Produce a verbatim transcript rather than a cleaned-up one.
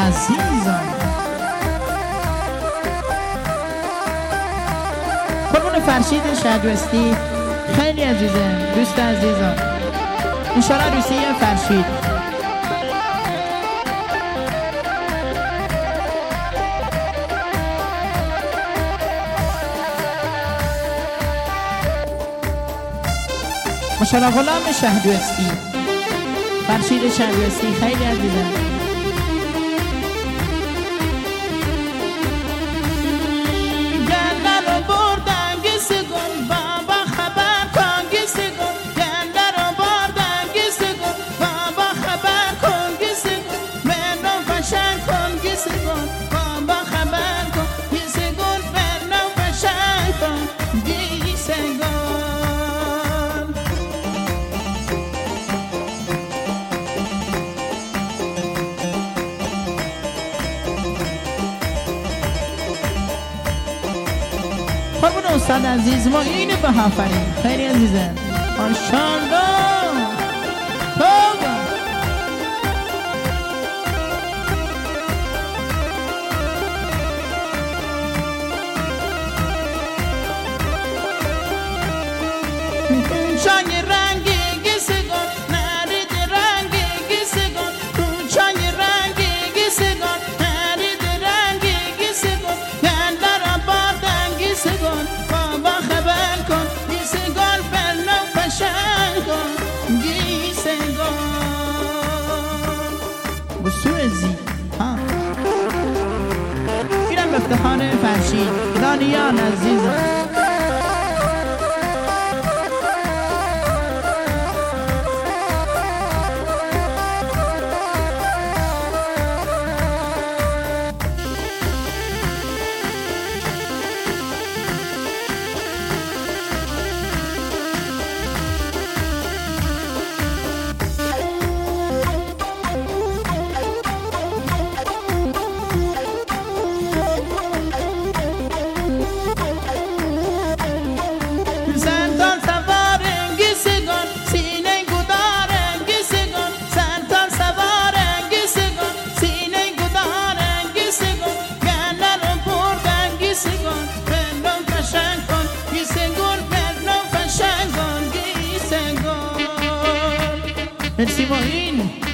عزیزم. قربون فرشید شهدوستی خیلی عزیزه، دوست عزیزم. انشالله روسیه فرشید. ماشاءالله غلام شهدوستی، فرشید شهدوستی خیلی عزیزه. خانمون استاد عزیز ما اینه به هفرین خیلی عزیزه. ماشاءالله بابا چای رنگی گیسگان نرید رنگی گیسگان تو چای رنگی گیسگان نرید رنگی گیسگان گندر آبادن گیسگان بابا خبر کن گیسگان بلو پشن کن گیسگان بسوزی ها اینم افتخار فرشید دانیان عزیزم. مرسی با این